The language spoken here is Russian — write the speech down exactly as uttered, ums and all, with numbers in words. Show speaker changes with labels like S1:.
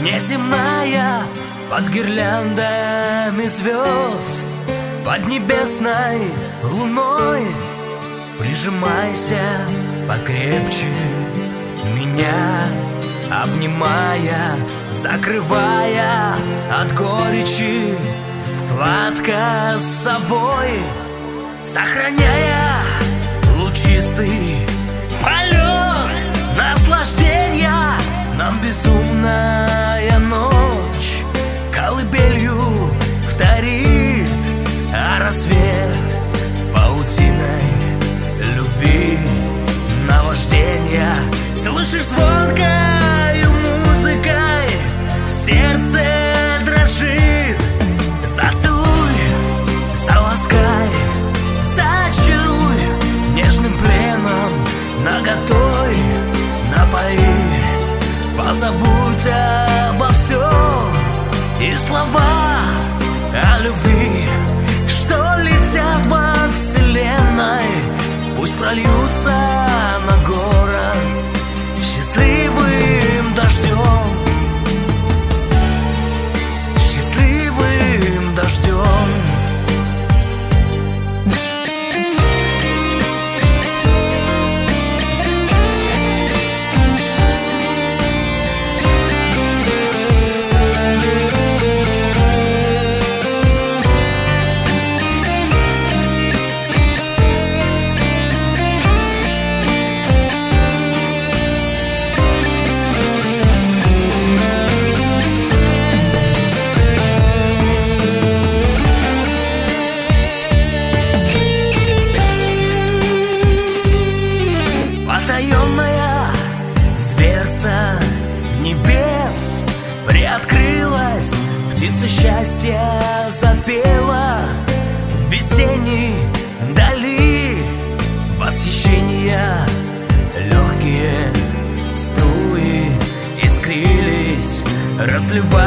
S1: неземная, под гирляндами звезд, под небесной луной. Прижимайся покрепче меня, обнимая, закрывая от горечи сладко с собой, сохраняя лучистый полет наслаждения. Нам безумная ночь колыбелью вторит, а рассвет паутиной любви наваждения. Слышишь, звонкою музыкой в сердце дрожит. Зацелуй, заласкай, зачаруй нежным пленом наготой, напои, позабудь обо всем. И слова о любви, что летят во вселенной, пусть прольются на город счастливым дождем, счастливым дождем. Дверца небес приоткрылась, птица счастья запела в весенней дали. Восхищения легкие струи искрились, разливаясь